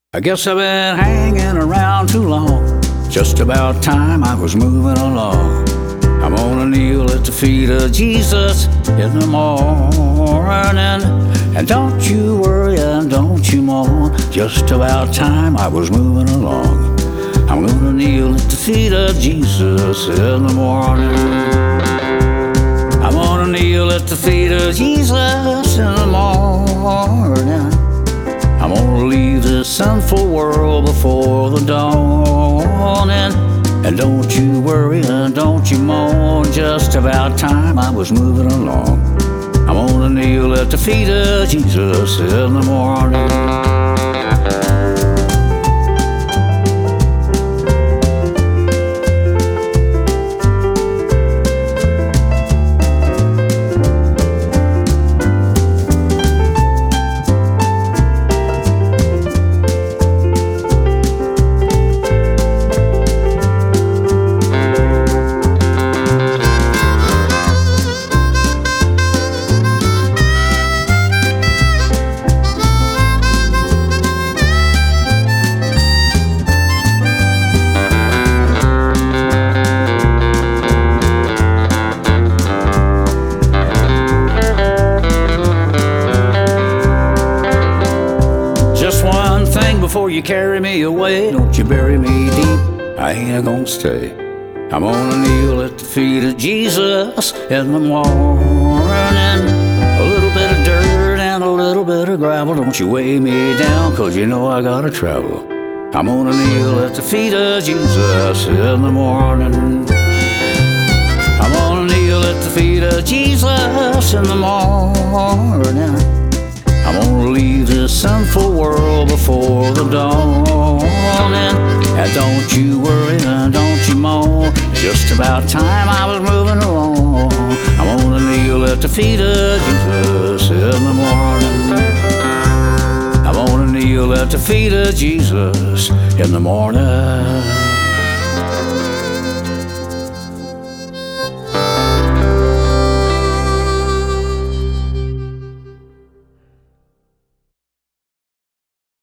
I guess I've been hanging around too long. Just about time I was moving along. I'm gonna kneel at the feet of Jesus in the morning. And don't you worry and don't you mourn. Just about time I was moving along. I'm gonna kneel at the feet of Jesus in the morning. I'm gonna kneel at the feet of Jesus in the morning. I'm gonna leave this sinful world before the dawning. And don't you worry and don't you mourn. Just about time I was moving along. I'm gonna kneel at the feet of Jesus in the morning. Before you carry me away, don't you bury me deep, I ain't gonna stay. I'm gonna kneel at the feet of Jesus in the morning. A little bit of dirt and a little bit of gravel, don't you weigh me down, 'cause you know I gotta travel. I'm gonna kneel at the feet of Jesus in the morning. I'm gonna kneel at the feet of Jesus in the morning. I'm gonna leave this sinful world before the dawning. And don't you worry and don't you mourn. Just about time I was moving along. I'm gonna kneel at the feet of Jesus in the morning. I'm gonna kneel at the feet of Jesus in the morning.